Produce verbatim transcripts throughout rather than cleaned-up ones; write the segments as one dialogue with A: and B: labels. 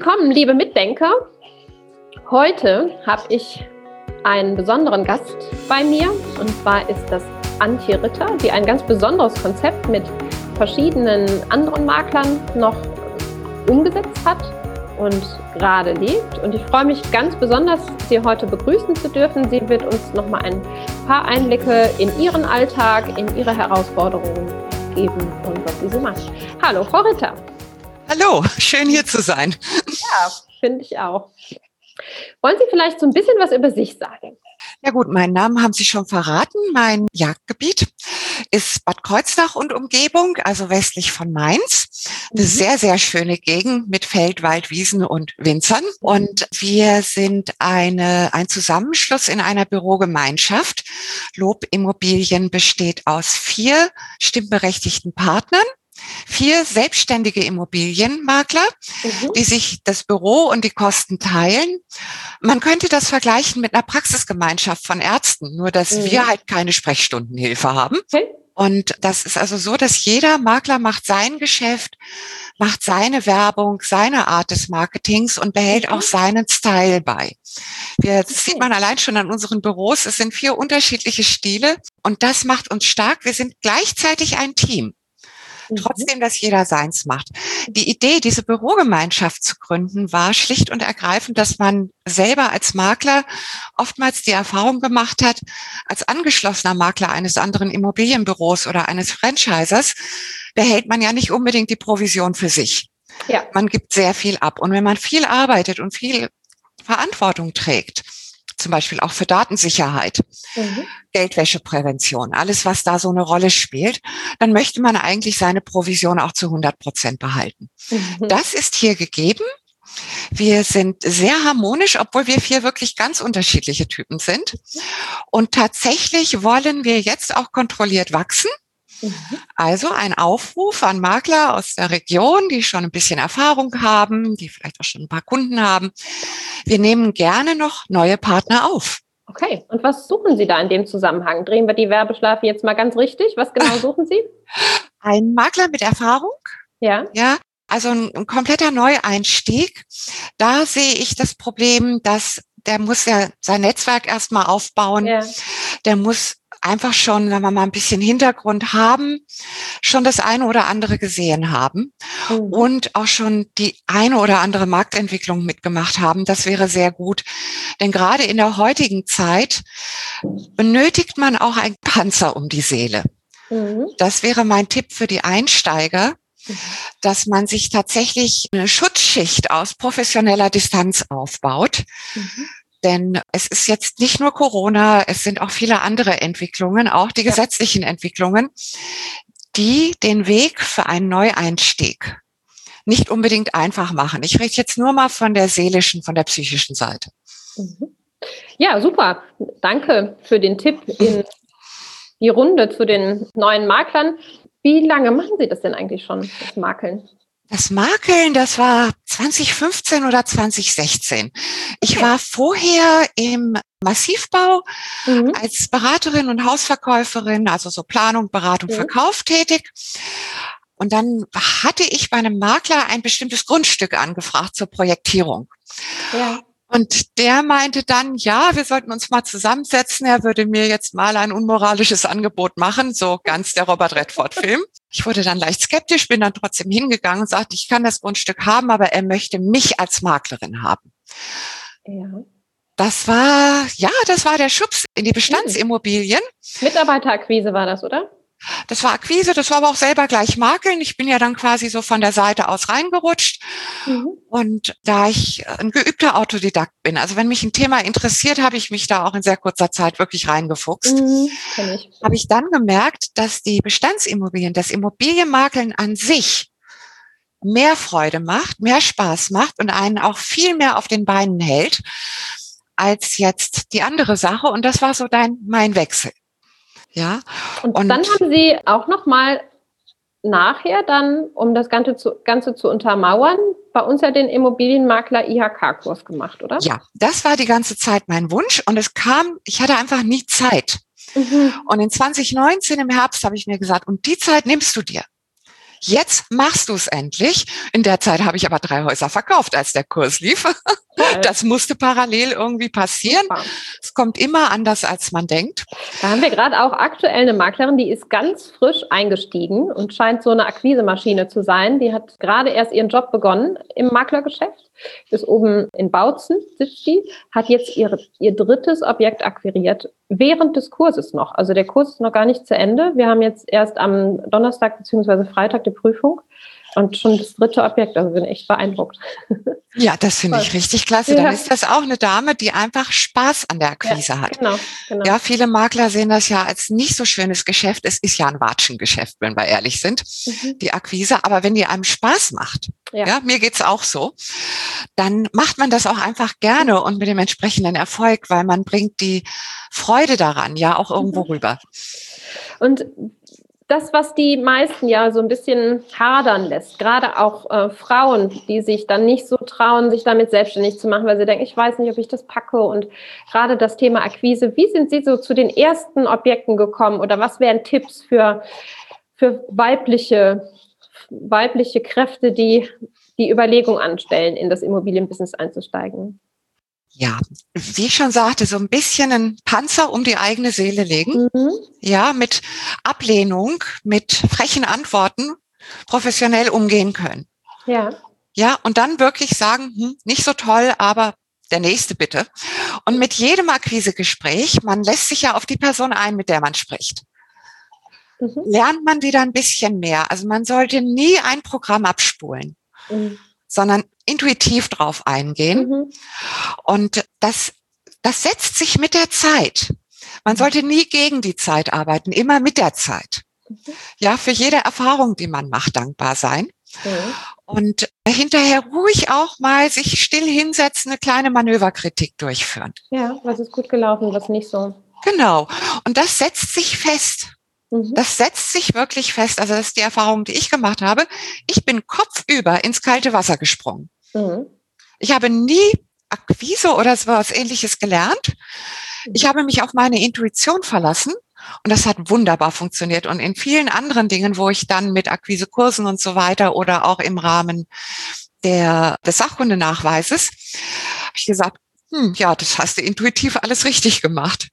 A: willkommen, liebe Mitdenker. Heute habe ich einen besonderen Gast bei mir, und zwar ist das Antje Ritter, die ein ganz besonderes Konzept mit verschiedenen anderen Maklern noch umgesetzt hat und gerade lebt. Und ich freue mich ganz besonders, Sie heute begrüßen zu dürfen. Sie wird uns noch mal ein paar Einblicke in Ihren Alltag, in Ihre Herausforderungen geben und was Sie so macht. Hallo, Frau Ritter.
B: Hallo, schön hier zu sein.
A: Ja, finde ich auch. Wollen Sie vielleicht so ein bisschen was über sich sagen?
B: Ja gut, meinen Namen haben Sie schon verraten. Mein Jagdgebiet ist Bad Kreuznach und Umgebung, also westlich von Mainz. Eine mhm. sehr, sehr schöne Gegend mit Feld, Wald, Wiesen und Winzern. Und wir sind eine, ein Zusammenschluss in einer Bürogemeinschaft. Lob Immobilien besteht aus vier stimmberechtigten Partnern. Vier selbstständige Immobilienmakler, mhm. die sich das Büro und die Kosten teilen. Man könnte das vergleichen mit einer Praxisgemeinschaft von Ärzten, nur dass mhm. wir halt keine Sprechstundenhilfe haben. Okay. Und das ist also so, dass jeder Makler macht sein Geschäft, macht seine Werbung, seine Art des Marketings und behält mhm. auch seinen Style bei. Wir, das okay. sieht man allein schon an unseren Büros. Es sind vier unterschiedliche Stile und das macht uns stark. Wir sind gleichzeitig ein Team. Trotzdem, dass jeder seins macht. Die Idee, diese Bürogemeinschaft zu gründen, war schlicht und ergreifend, dass man selber als Makler oftmals die Erfahrung gemacht hat, als angeschlossener Makler eines anderen Immobilienbüros oder eines Franchisers, behält man ja nicht unbedingt die Provision für sich. Ja. Man gibt sehr viel ab. Und wenn man viel arbeitet und viel Verantwortung trägt, zum Beispiel auch für Datensicherheit, mhm. Geldwäscheprävention, alles, was da so eine Rolle spielt, dann möchte man eigentlich seine Provision auch zu hundert Prozent behalten. Mhm. Das ist hier gegeben. Wir sind sehr harmonisch, obwohl wir vier wirklich ganz unterschiedliche Typen sind. Und tatsächlich wollen wir jetzt auch kontrolliert wachsen. Also ein Aufruf an Makler aus der Region, die schon ein bisschen Erfahrung haben, die vielleicht auch schon ein paar Kunden haben. Wir nehmen gerne noch neue Partner auf.
A: Okay, und was suchen Sie da in dem Zusammenhang? Drehen wir die Werbeschleife jetzt mal ganz richtig? Was genau suchen Sie?
B: Ein Makler mit Erfahrung. Ja. Ja, also ein, ein kompletter Neueinstieg. Da sehe ich das Problem, dass der muss ja sein Netzwerk erstmal aufbauen. Ja. Der muss einfach schon, wenn wir mal ein bisschen Hintergrund haben, schon das eine oder andere gesehen haben mhm. und auch schon die eine oder andere Marktentwicklung mitgemacht haben. Das wäre sehr gut. Denn gerade in der heutigen Zeit benötigt man auch einen Panzer um die Seele. Mhm. Das wäre mein Tipp für die Einsteiger, mhm. dass man sich tatsächlich eine Schutzschicht aus professioneller Distanz aufbaut. Mhm. Denn es ist jetzt nicht nur Corona, es sind auch viele andere Entwicklungen, auch die gesetzlichen Entwicklungen, die den Weg für einen Neueinstieg nicht unbedingt einfach machen. Ich rede jetzt nur mal von der seelischen, von der psychischen Seite.
A: Ja, super. Danke für den Tipp in die Runde zu den neuen Maklern. Wie lange machen Sie das denn eigentlich schon, das Makeln?
B: Das Makeln, das war zwanzig fünfzehn oder zwanzig sechzehn. Ich war vorher im Massivbau mhm. als Beraterin und Hausverkäuferin, also so Planung, Beratung, mhm. Verkauf tätig. Und dann hatte ich bei einem Makler ein bestimmtes Grundstück angefragt zur Projektierung. Ja. Und der meinte dann, ja, wir sollten uns mal zusammensetzen. Er würde mir jetzt mal ein unmoralisches Angebot machen, so ganz der Robert Redford-Film. Ich wurde dann leicht skeptisch, bin dann trotzdem hingegangen und sagte, ich kann das Grundstück haben, aber er möchte mich als Maklerin haben. Ja. Das war, ja, das war der Schubs in die Bestandsimmobilien.
A: Mitarbeiterakquise war das, oder?
B: Das war Akquise, das war aber auch selber gleich Makeln. Ich bin ja dann quasi so von der Seite aus reingerutscht. Mhm. Und da ich ein geübter Autodidakt bin, also wenn mich ein Thema interessiert, habe ich mich da auch in sehr kurzer Zeit wirklich reingefuchst. Mhm, kenn ich. Habe ich dann gemerkt, dass die Bestandsimmobilien, das Immobilienmakeln an sich mehr Freude macht, mehr Spaß macht und einen auch viel mehr auf den Beinen hält als jetzt die andere Sache. Und das war so dein, mein Wechsel. Ja.
A: Und, und dann haben Sie auch noch mal nachher dann, um das Ganze zu, Ganze zu untermauern, bei uns ja den Immobilienmakler I H K-Kurs gemacht, oder?
B: Ja, das war die ganze Zeit mein Wunsch und es kam, ich hatte einfach nie Zeit. Mhm. Und in zwanzig neunzehn im Herbst habe ich mir gesagt, und die Zeit nimmst du dir. jetzt machst du es endlich. In der Zeit habe ich aber drei Häuser verkauft, als der Kurs lief. Das musste parallel irgendwie passieren. Super. Es kommt immer anders, als man denkt.
A: Da haben wir gerade auch aktuell eine Maklerin, die ist ganz frisch eingestiegen und scheint so eine Akquisemaschine zu sein. Die hat gerade erst ihren Job begonnen im Maklergeschäft, ist oben in Bautzen, sitzt die, hat jetzt ihre, ihr drittes Objekt akquiriert, während des Kurses noch. Also der Kurs ist noch gar nicht zu Ende. Wir haben jetzt erst am Donnerstag bzw. Freitag die Prüfung. Und schon das dritte Objekt, also bin echt beeindruckt.
B: Ja, das finde ich richtig klasse. Dann ja. ist das auch eine Dame, die einfach Spaß an der Akquise ja, hat. Genau, genau. Ja, viele Makler sehen das ja als nicht so schönes Geschäft. Es ist ja ein Watschengeschäft, wenn wir ehrlich sind, mhm. die Akquise. Aber wenn die einem Spaß macht, ja, ja mir geht's auch so, dann macht man das auch einfach gerne und mit dem entsprechenden Erfolg, weil man bringt die Freude daran ja auch irgendwo mhm. rüber.
A: Und das, was die meisten ja so ein bisschen hadern lässt, gerade auch äh, Frauen, die sich dann nicht so trauen, sich damit selbstständig zu machen, weil sie denken, ich weiß nicht, ob ich das packe. Und gerade das Thema Akquise, wie sind Sie so zu den ersten Objekten gekommen oder was wären Tipps für, für weibliche, weibliche Kräfte, die die Überlegung anstellen, in das Immobilienbusiness einzusteigen?
B: Ja, wie ich schon sagte, so ein bisschen einen Panzer um die eigene Seele legen. Mhm. Ja, mit Ablehnung, mit frechen Antworten professionell umgehen können. Ja. Ja, und dann wirklich sagen, hm, nicht so toll, aber der nächste bitte. Und mit jedem Akquisegespräch, man lässt sich ja auf die Person ein, mit der man spricht. Mhm. Lernt man wieder ein bisschen mehr. Also man sollte nie ein Programm abspulen. Mhm. sondern intuitiv drauf eingehen. Mhm. Und das, das setzt sich mit der Zeit. Man sollte nie gegen die Zeit arbeiten, immer mit der Zeit. Mhm. Ja, für jede Erfahrung, die man macht, dankbar sein. Mhm. Und hinterher ruhig auch mal sich still hinsetzen, eine kleine Manöverkritik durchführen.
A: Ja, was ist gut gelaufen, was nicht so.
B: Genau. Und das setzt sich fest. Das setzt sich wirklich fest. Also das ist die Erfahrung, die ich gemacht habe. Ich bin kopfüber ins kalte Wasser gesprungen. Mhm. Ich habe nie Akquise oder so was Ähnliches gelernt. Ich habe mich auf meine Intuition verlassen und das hat wunderbar funktioniert. Und in vielen anderen Dingen, wo ich dann mit Akquisekursen und so weiter oder auch im Rahmen der, des Sachkundenachweises, habe ich gesagt, hm, ja, das hast du intuitiv alles richtig gemacht.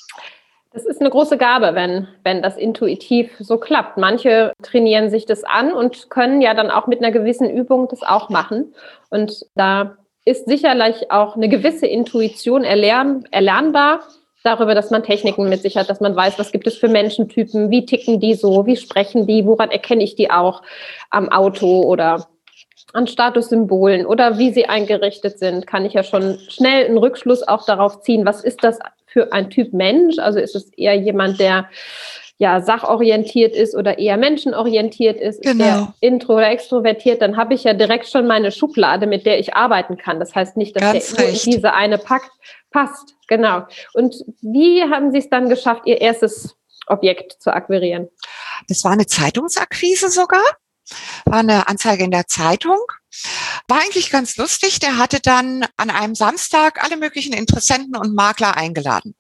A: Das ist eine große Gabe, wenn, wenn das intuitiv so klappt. Manche trainieren sich das an und können ja dann auch mit einer gewissen Übung das auch machen. Und da ist sicherlich auch eine gewisse Intuition erlern, erlernbar darüber, dass man Techniken mit sich hat, dass man weiß, was gibt es für Menschentypen, wie ticken die so, wie sprechen die, woran erkenne ich die auch am Auto oder an Statussymbolen oder wie sie eingerichtet sind, kann ich ja schon schnell einen Rückschluss auch darauf ziehen, was ist das für ein Typ Mensch? Also ist es eher jemand, der ja sachorientiert ist oder eher menschenorientiert ist, genau. Ist der intro oder extrovertiert, dann habe ich ja direkt schon meine Schublade, mit der ich arbeiten kann. Das heißt nicht, dass Ganz der nur in diese eine packt, passt. Genau. Und wie haben Sie es dann geschafft, Ihr erstes Objekt zu akquirieren?
B: Das war eine Zeitungsakquise sogar. War eine Anzeige in der Zeitung. War eigentlich ganz lustig. Der hatte dann an einem Samstag alle möglichen Interessenten und Makler eingeladen.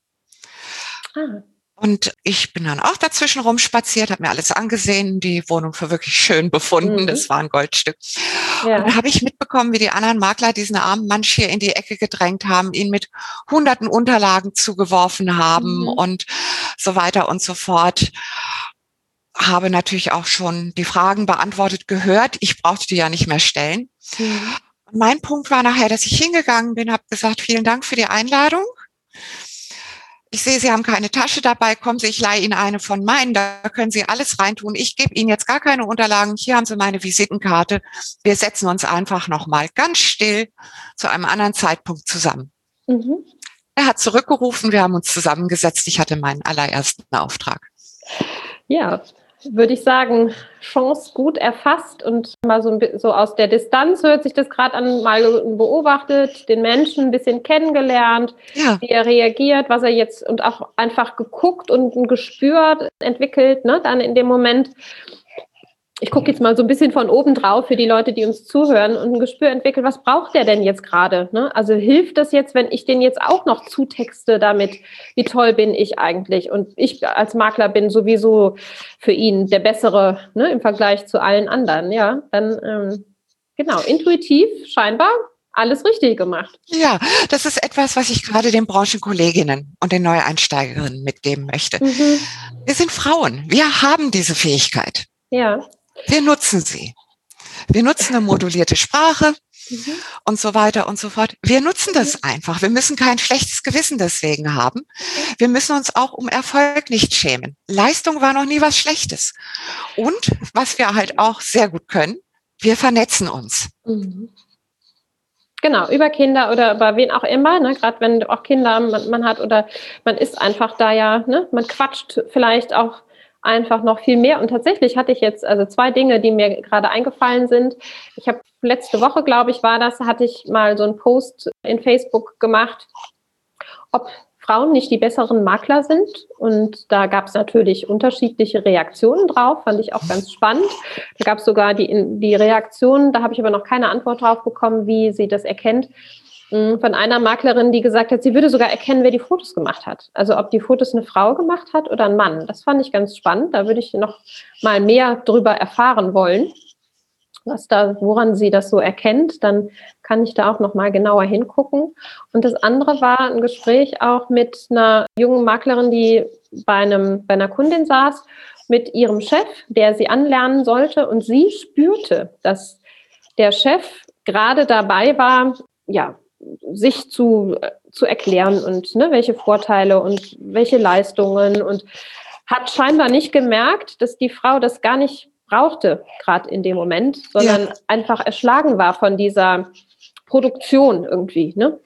B: Ah. Und ich bin dann auch dazwischen rumspaziert, habe mir alles angesehen, die Wohnung für wirklich schön befunden. Mhm. Das war ein Goldstück. Ja. Und da habe ich mitbekommen, wie die anderen Makler diesen armen Mensch hier in die Ecke gedrängt haben, ihn mit hunderten Unterlagen zugeworfen haben mhm. und so weiter und so fort. Habe natürlich auch schon die Fragen beantwortet gehört. Ich brauchte die ja nicht mehr stellen. Mhm. Und mein Punkt war nachher, dass ich hingegangen bin, habe gesagt, vielen Dank für die Einladung. Ich sehe, Sie haben keine Tasche dabei. Kommen Sie, ich leihe Ihnen eine von meinen. Da können Sie alles reintun. Ich gebe Ihnen jetzt gar keine Unterlagen. Hier haben Sie meine Visitenkarte. Wir setzen uns einfach nochmal ganz still zu einem anderen Zeitpunkt zusammen. Mhm. Er hat zurückgerufen. Wir haben uns zusammengesetzt. Ich hatte meinen allerersten Auftrag.
A: Ja, würde ich sagen, Chance gut erfasst und mal so, ein, so aus der Distanz hört sich das gerade an, mal beobachtet, den Menschen ein bisschen kennengelernt, ja. Wie er reagiert, was er jetzt und auch einfach geguckt und ein Gespür entwickelt, ne, dann in dem Moment. ich gucke jetzt mal so ein bisschen von oben drauf für die Leute, die uns zuhören und ein Gespür entwickelt, was braucht der denn jetzt gerade? Ne? Also hilft das jetzt, wenn ich den jetzt auch noch zutexte damit, wie toll bin ich eigentlich? Und ich als Makler bin sowieso für ihn der Bessere, ne, im Vergleich zu allen anderen. Ja, dann ähm, genau, intuitiv scheinbar alles richtig gemacht.
B: Ja, das ist etwas, was ich gerade den Branchenkolleginnen und den Neueinsteigerinnen mitgeben möchte. Mhm. Wir sind Frauen. Wir haben diese Fähigkeit.
A: Ja.
B: Wir nutzen sie. Wir nutzen eine modulierte Sprache mhm. und so weiter und so fort. Wir nutzen das mhm. einfach. Wir müssen kein schlechtes Gewissen deswegen haben. Wir müssen uns auch um Erfolg nicht schämen. Leistung war noch nie was Schlechtes. Und was wir halt auch sehr gut können, wir vernetzen uns.
A: Mhm. Genau, über Kinder oder über wen auch immer, ne? Gerade wenn auch Kinder man, man hat oder man ist einfach da ja, ne? Man quatscht vielleicht auch einfach noch viel mehr. Und tatsächlich hatte ich jetzt also zwei Dinge, die mir gerade eingefallen sind. Ich habe letzte Woche, glaube ich, war das, hatte ich mal so einen Post in Facebook gemacht, ob Frauen nicht die besseren Makler sind. Und da gab es natürlich unterschiedliche Reaktionen drauf, fand ich auch ganz spannend. Da gab es sogar die, die Reaktionen, da habe ich aber noch keine Antwort drauf bekommen, wie sie das erkennt, von einer Maklerin, die gesagt hat, sie würde sogar erkennen, wer die Fotos gemacht hat. Also ob die Fotos eine Frau gemacht hat oder ein Mann. Das fand ich ganz spannend. Da würde ich noch mal mehr drüber erfahren wollen, was da, woran sie das so erkennt. Dann kann ich da auch noch mal genauer hingucken. Und das andere war ein Gespräch auch mit einer jungen Maklerin, die bei einem, bei einer Kundin saß, mit ihrem Chef, der sie anlernen sollte. Und sie spürte, dass der Chef gerade dabei war, ja, sich zu, zu erklären und ne, welche Vorteile und welche Leistungen und hat scheinbar nicht gemerkt, dass die Frau das gar nicht brauchte, gerade in dem Moment, sondern ja. einfach erschlagen war von dieser Produktion irgendwie. Ne?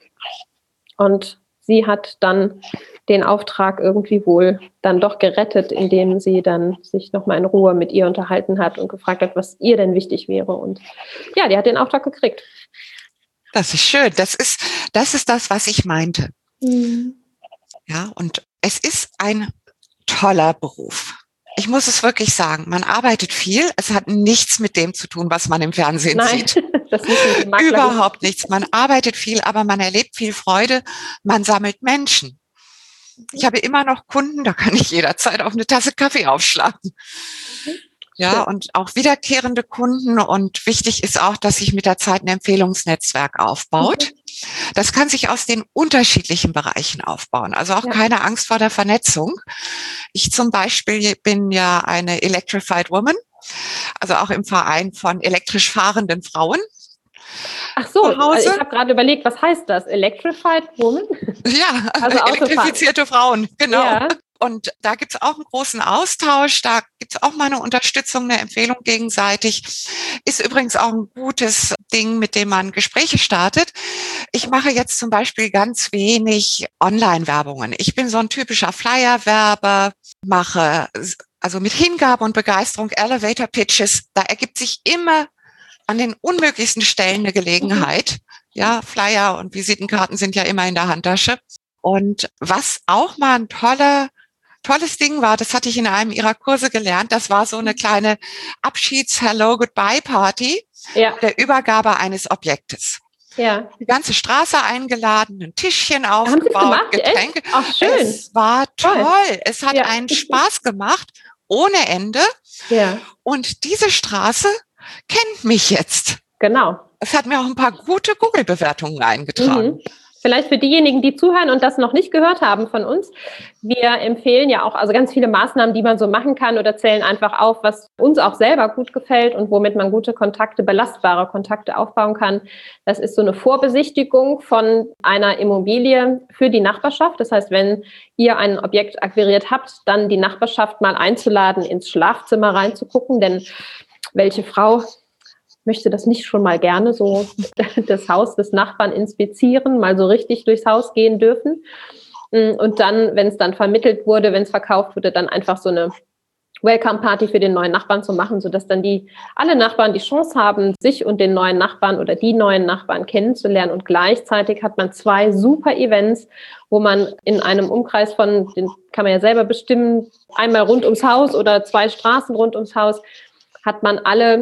A: Und sie hat dann den Auftrag irgendwie wohl dann doch gerettet, indem sie dann sich nochmal in Ruhe mit ihr unterhalten hat und gefragt hat, was ihr denn wichtig wäre. Und ja, die hat den Auftrag gekriegt.
B: Das ist schön. Das ist, das ist das, was ich meinte. Mhm. Ja, und es ist ein toller Beruf. Ich muss es wirklich sagen. Man arbeitet viel. Es hat nichts mit dem zu tun, was man im Fernsehen
A: Nein,
B: sieht.
A: Das ist
B: Überhaupt nichts. Man arbeitet viel, aber man erlebt viel Freude. Man sammelt Menschen. Ich habe immer noch Kunden, da kann ich jederzeit auf eine Tasse Kaffee aufschlagen. Ja, und auch wiederkehrende Kunden. Und wichtig ist auch, dass sich mit der Zeit ein Empfehlungsnetzwerk aufbaut. Das kann sich aus den unterschiedlichen Bereichen aufbauen. Also auch ja. keine Angst vor der Vernetzung. Ich zum Beispiel bin ja eine Electrified Woman, also auch im Verein von elektrisch fahrenden Frauen.
A: Ach so, also ich habe gerade überlegt, was heißt das? Electrified Woman?
B: Ja, also elektrifizierte Frauen, genau. Ja. Und da gibt's auch einen großen Austausch, da gibt's auch mal eine Unterstützung, eine Empfehlung gegenseitig. Ist übrigens auch ein gutes Ding, mit dem man Gespräche startet. Ich mache jetzt zum Beispiel ganz wenig Online-Werbungen. Ich bin so ein typischer Flyer-Werber, mache also mit Hingabe und Begeisterung Elevator-Pitches. Da ergibt sich immer an den unmöglichsten Stellen eine Gelegenheit. Ja, Flyer und Visitenkarten sind ja immer in der Handtasche. Und was auch mal ein toller Tolles Ding war, das hatte ich in einem ihrer Kurse gelernt, das war so eine kleine Abschieds-Hello-Goodbye-Party ja. der Übergabe eines Objektes.
A: Ja.
B: Die ganze Straße eingeladen, ein Tischchen aufgebaut,
A: gemacht,
B: Getränke.
A: Ach, schön.
B: Es war toll. toll. Es hat ja. einen Spaß gemacht, ohne Ende.
A: Ja.
B: Und diese Straße kennt mich jetzt.
A: Genau.
B: Es hat mir auch ein paar gute Google-Bewertungen eingetragen.
A: Mhm. Vielleicht für diejenigen, die zuhören und das noch nicht gehört haben von uns. Wir empfehlen ja auch also ganz viele Maßnahmen, die man so machen kann oder zählen einfach auf, was uns auch selber gut gefällt und womit man gute Kontakte, belastbare Kontakte aufbauen kann. Das ist so eine Vorbesichtigung von einer Immobilie für die Nachbarschaft. Das heißt, wenn ihr ein Objekt akquiriert habt, dann die Nachbarschaft mal einzuladen, ins Schlafzimmer reinzugucken, denn welche Frau möchte das nicht schon mal gerne so das Haus des Nachbarn inspizieren, mal so richtig durchs Haus gehen dürfen. Und dann, wenn es dann vermittelt wurde, wenn es verkauft wurde, dann einfach so eine Welcome-Party für den neuen Nachbarn zu machen, sodass dann die alle Nachbarn die Chance haben, sich und den neuen Nachbarn oder die neuen Nachbarn kennenzulernen. Und gleichzeitig hat man zwei super Events, wo man in einem Umkreis von, den kann man ja selber bestimmen, einmal rund ums Haus oder zwei Straßen rund ums Haus, hat man alle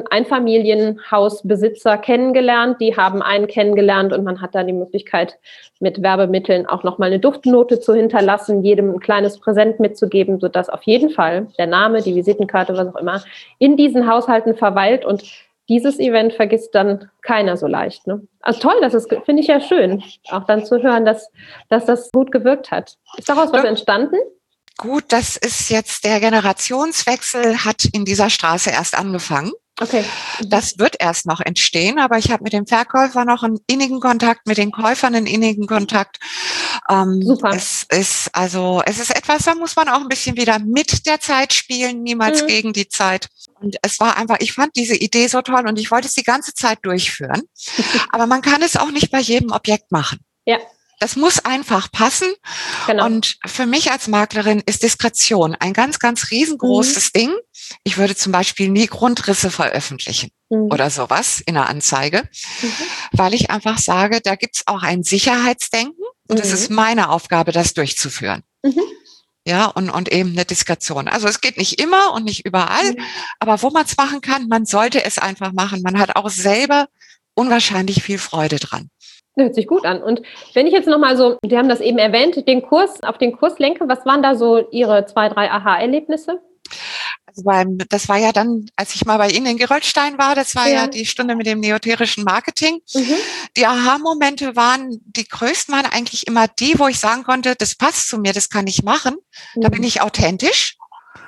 A: Einfamilienhausbesitzer kennengelernt, die haben einen kennengelernt und man hat da die Möglichkeit, mit Werbemitteln auch nochmal eine Duftnote zu hinterlassen, jedem ein kleines Präsent mitzugeben, sodass auf jeden Fall der Name, die Visitenkarte, was auch immer, in diesen Haushalten verweilt und dieses Event vergisst dann keiner so leicht. Ne? Also toll, das ist, finde ich ja schön, auch dann zu hören, dass, dass das gut gewirkt hat. Ist daraus was entstanden?
B: Gut, das ist jetzt der Generationswechsel, hat in dieser Straße erst angefangen.
A: Okay.
B: Das wird erst noch entstehen, aber ich habe mit dem Verkäufer noch einen innigen Kontakt, mit den Käufern einen innigen Kontakt. Ähm,
A: Super.
B: Es ist also, es ist etwas, da muss man auch ein bisschen wieder mit der Zeit spielen, niemals mhm. gegen die Zeit. Und es war einfach, ich fand diese Idee so toll und ich wollte es die ganze Zeit durchführen. Aber man kann es auch nicht bei jedem Objekt machen.
A: Ja.
B: Das muss einfach passen. Genau. Und für mich als Maklerin ist Diskretion ein ganz, ganz riesengroßes mhm. Ding. Ich würde zum Beispiel nie Grundrisse veröffentlichen mhm. oder sowas in einer Anzeige, mhm. weil ich einfach sage, da gibt's auch ein Sicherheitsdenken und es mhm. ist meine Aufgabe, das durchzuführen. Mhm. Ja, und, und eben eine Diskretion. Also es geht nicht immer und nicht überall, mhm. aber wo man es machen kann, man sollte es einfach machen. Man hat auch selber unwahrscheinlich viel Freude dran.
A: Hört sich gut an. Und wenn ich jetzt nochmal so, Sie haben das eben erwähnt, den Kurs, auf den Kurs lenke, was waren da so Ihre zwei, drei Aha-Erlebnisse?
B: Also beim, das war ja dann, als ich mal bei Ihnen in Gerolstein war, das war ja, ja die Stunde mit dem neoterischen Marketing. Mhm. Die Aha-Momente waren, die größten waren eigentlich immer die, wo ich sagen konnte, das passt zu mir, das kann ich machen. Mhm. Da bin ich authentisch.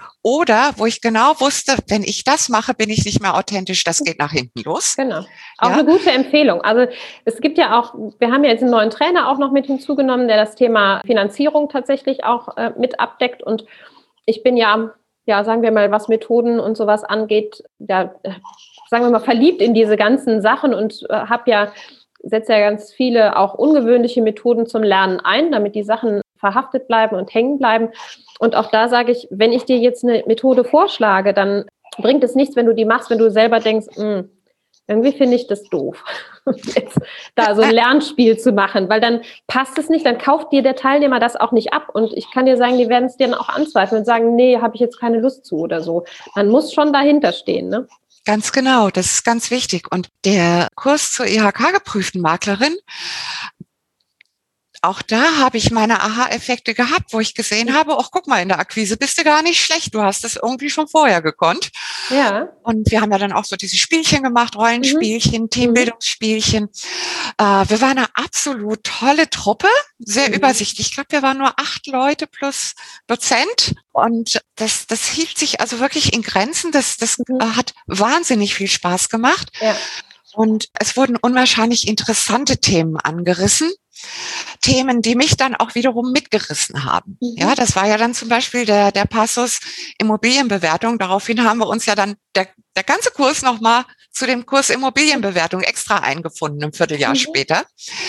B: Oder wo ich genau wusste, wenn ich das mache, bin ich nicht mehr authentisch, das geht nach hinten los.
A: Genau. Auch ja. eine gute Empfehlung. Also es gibt ja auch, wir haben ja jetzt einen neuen Trainer auch noch mit hinzugenommen, der das Thema Finanzierung tatsächlich auch äh, mit abdeckt. Und ich bin ja, ja, sagen wir mal, was Methoden und sowas angeht, ja, sagen wir mal, verliebt in diese ganzen Sachen und äh, habe ja, setze ja ganz viele auch ungewöhnliche Methoden zum Lernen ein, damit die Sachen verhaftet bleiben und hängen bleiben. Und auch da sage ich, wenn ich dir jetzt eine Methode vorschlage, dann bringt es nichts, wenn du die machst, wenn du selber denkst, irgendwie finde ich das doof, jetzt da so ein Lernspiel zu machen, weil dann passt es nicht, dann kauft dir der Teilnehmer das auch nicht ab. Und ich kann dir sagen, die werden es dir dann auch anzweifeln und sagen, nee, habe ich jetzt keine Lust zu oder so. Man muss schon dahinter stehen, ne?
B: Ganz genau, das ist ganz wichtig. Und der Kurs zur I H K-geprüften Maklerin, auch da habe ich meine Aha-Effekte gehabt, wo ich gesehen habe, ach, guck mal, in der Akquise bist du gar nicht schlecht. Du hast das irgendwie schon vorher gekonnt.
A: Ja.
B: Und wir haben ja dann auch so diese Spielchen gemacht, Rollenspielchen, mhm. Teambildungsspielchen. Äh, wir waren eine absolut tolle Truppe, sehr mhm. übersichtlich. Ich glaube, wir waren nur acht Leute plus Dozent. Und das, das hielt sich also wirklich in Grenzen. Das, das mhm. äh, hat wahnsinnig viel Spaß gemacht.
A: Ja.
B: Und es wurden unwahrscheinlich interessante Themen angerissen. Themen, die mich dann auch wiederum mitgerissen haben. Mhm. Ja, das war ja dann zum Beispiel der, der Passus Immobilienbewertung. Daraufhin haben wir uns ja dann der, der ganze Kurs nochmal zu dem Kurs Immobilienbewertung extra eingefunden, ein Vierteljahr mhm. später.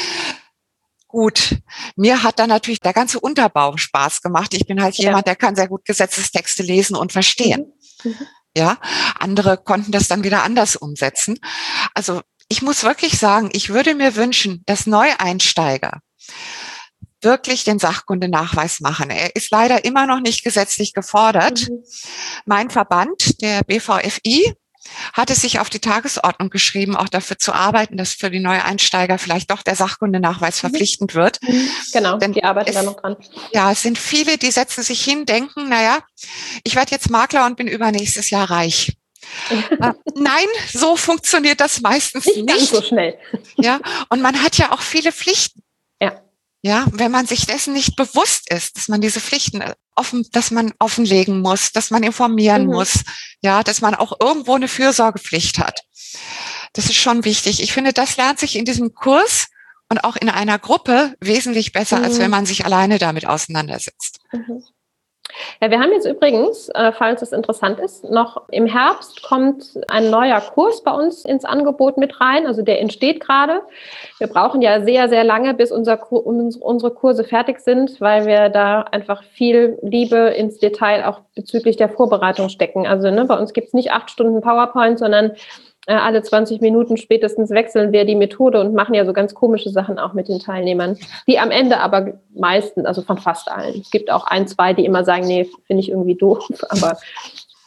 B: Gut, mir hat dann natürlich der ganze Unterbau Spaß gemacht. Ich bin halt ja. jemand, der kann sehr gut Gesetzestexte lesen und verstehen. Mhm. Mhm. Ja, andere konnten das dann wieder anders umsetzen. Also ich muss wirklich sagen, ich würde mir wünschen, dass Neueinsteiger wirklich den Sachkundenachweis machen. Er ist leider immer noch nicht gesetzlich gefordert. Mhm. Mein Verband, der B V F I, hat es sich auf die Tagesordnung geschrieben, auch dafür zu arbeiten, dass für die Neueinsteiger vielleicht doch der Sachkundenachweis mhm. verpflichtend wird.
A: Genau,
B: denn
A: die arbeiten
B: es,
A: da noch dran.
B: Ja, es sind viele, die setzen sich hin, denken, naja, ich werde jetzt Makler und bin übernächstes Jahr reich. äh, nein, so funktioniert das meistens nicht.
A: Nicht ganz so schnell.
B: Ja, und man hat ja auch viele Pflichten.
A: Ja.
B: Ja, wenn man sich dessen nicht bewusst ist, dass man diese Pflichten offen, dass man offenlegen muss, dass man informieren mhm. muss, ja, dass man auch irgendwo eine Fürsorgepflicht hat. Das ist schon wichtig. Ich finde, das lernt sich in diesem Kurs und auch in einer Gruppe wesentlich besser, mhm. als wenn man sich alleine damit auseinandersetzt.
A: Mhm. Ja, wir haben jetzt übrigens, äh, falls es interessant ist, noch im Herbst kommt ein neuer Kurs bei uns ins Angebot mit rein. Also der entsteht gerade. Wir brauchen ja sehr, sehr lange, bis unser, unsere Kurse fertig sind, weil wir da einfach viel Liebe ins Detail auch bezüglich der Vorbereitung stecken. Also ne, bei uns gibt es nicht acht Stunden PowerPoint, sondern äh, alle zwanzig Minuten spätestens wechseln wir die Methode und machen ja so ganz komische Sachen auch mit den Teilnehmern, die am Ende aber meistens, also von fast allen. Es gibt auch ein, zwei, die immer sagen, nee, finde ich irgendwie doof, aber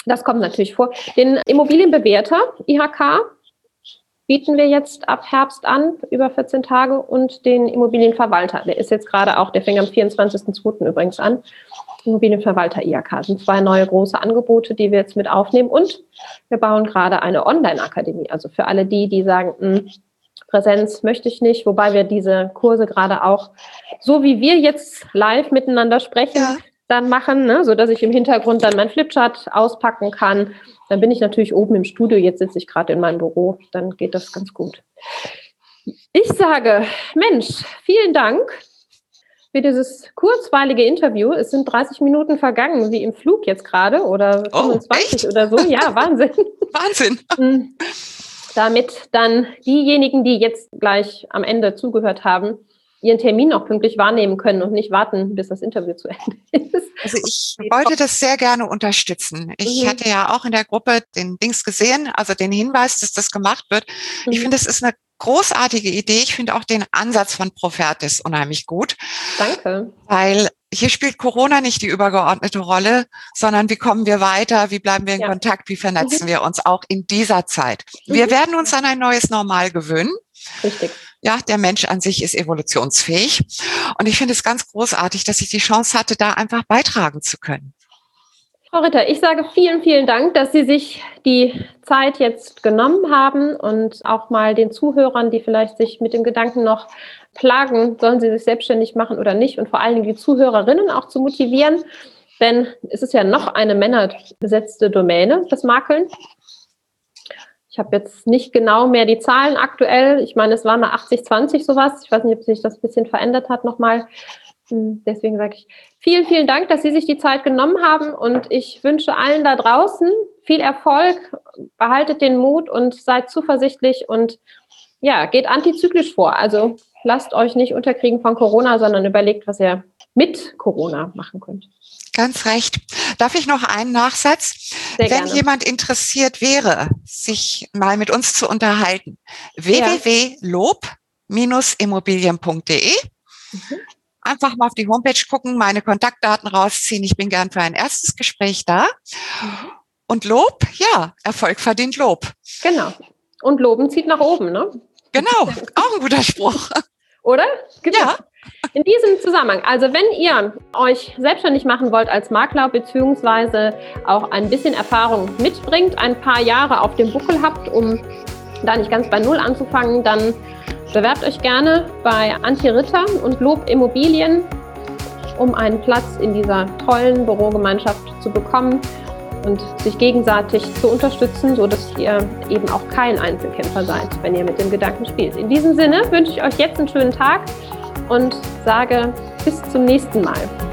A: Das kommt natürlich vor. Den Immobilienbewerter, I H K, bieten wir jetzt ab Herbst an, über vierzehn Tage. Und den Immobilienverwalter, der ist jetzt gerade auch, der fängt am vierundzwanzigsten zweiten übrigens an. Immobilienverwalter I H K, das sind zwei neue große Angebote, die wir jetzt mit aufnehmen. Und wir bauen gerade eine Online-Akademie. Also für alle die, die sagen, mh, Präsenz möchte ich nicht, wobei wir diese Kurse gerade auch, so wie wir jetzt live miteinander sprechen, ja. dann machen, ne, sodass ich im Hintergrund dann mein Flipchart auspacken kann. Dann bin ich natürlich oben im Studio, jetzt sitze ich gerade in meinem Büro, dann geht das ganz gut. Ich sage, Mensch, vielen Dank für dieses kurzweilige Interview. Es sind dreißig Minuten vergangen, wie im Flug jetzt gerade, oder fünfundzwanzig
B: oh,
A: oder so. Ja, Wahnsinn.
B: Wahnsinn.
A: Damit dann diejenigen, die jetzt gleich am Ende zugehört haben, ihren Termin auch pünktlich wahrnehmen können und nicht warten, bis das Interview zu Ende ist.
B: Also ich wollte das sehr gerne unterstützen. Ich mhm. hatte ja auch in der Gruppe den Dings gesehen, also den Hinweis, dass das gemacht wird. Mhm. Ich finde, das ist eine großartige Idee. Ich finde auch den Ansatz von Profertis unheimlich gut.
A: Danke.
B: Weil hier spielt Corona nicht die übergeordnete Rolle, sondern wie kommen wir weiter, wie bleiben wir in ja. Kontakt, wie vernetzen mhm. wir uns auch in dieser Zeit. Mhm. Wir werden uns an ein neues Normal gewöhnen.
A: Richtig.
B: Ja, der Mensch an sich ist evolutionsfähig. Und ich finde es ganz großartig, dass ich die Chance hatte, da einfach beitragen zu können.
A: Frau Ritter, ich sage vielen, vielen Dank, dass Sie sich die Zeit jetzt genommen haben und auch mal den Zuhörern, die vielleicht sich mit dem Gedanken noch plagen, sollen sie sich selbstständig machen oder nicht, und vor allen Dingen die Zuhörerinnen auch zu motivieren, denn es ist ja noch eine männerbesetzte Domäne, das Makeln. Ich habe jetzt nicht genau mehr die Zahlen aktuell. Ich meine, es war mal achtzig zwanzig sowas. Ich weiß nicht, ob sich das ein bisschen verändert hat nochmal. Deswegen sage ich vielen, vielen Dank, dass Sie sich die Zeit genommen haben. Und ich wünsche allen da draußen viel Erfolg. Behaltet den Mut und seid zuversichtlich und ja, geht antizyklisch vor. Also lasst euch nicht unterkriegen von Corona, sondern überlegt, was ihr mit Corona machen könnt.
B: Ganz recht. Darf ich noch einen Nachsatz?
A: Sehr
B: Wenn
A: gerne.
B: jemand interessiert wäre, sich mal mit uns zu unterhalten, w w w punkt lob Bindestrich immobilien punkt de. Mhm. Einfach mal auf die Homepage gucken, meine Kontaktdaten rausziehen. Ich bin gern für ein erstes Gespräch da. Mhm. Und Lob, ja, Erfolg verdient Lob.
A: Genau. Und Loben zieht nach oben, ne?
B: Genau, auch ein guter Spruch.
A: Oder? Genau.
B: Ja.
A: In diesem Zusammenhang, also wenn ihr euch selbstständig machen wollt als Makler, beziehungsweise auch ein bisschen Erfahrung mitbringt, ein paar Jahre auf dem Buckel habt, um da nicht ganz bei Null anzufangen, dann bewerbt euch gerne bei Antje Ritter und Lob Immobilien, um einen Platz in dieser tollen Bürogemeinschaft zu bekommen und sich gegenseitig zu unterstützen, sodass ihr eben auch kein Einzelkämpfer seid, wenn ihr mit dem Gedanken spielt. In diesem Sinne wünsche ich euch jetzt einen schönen Tag und sage bis zum nächsten Mal.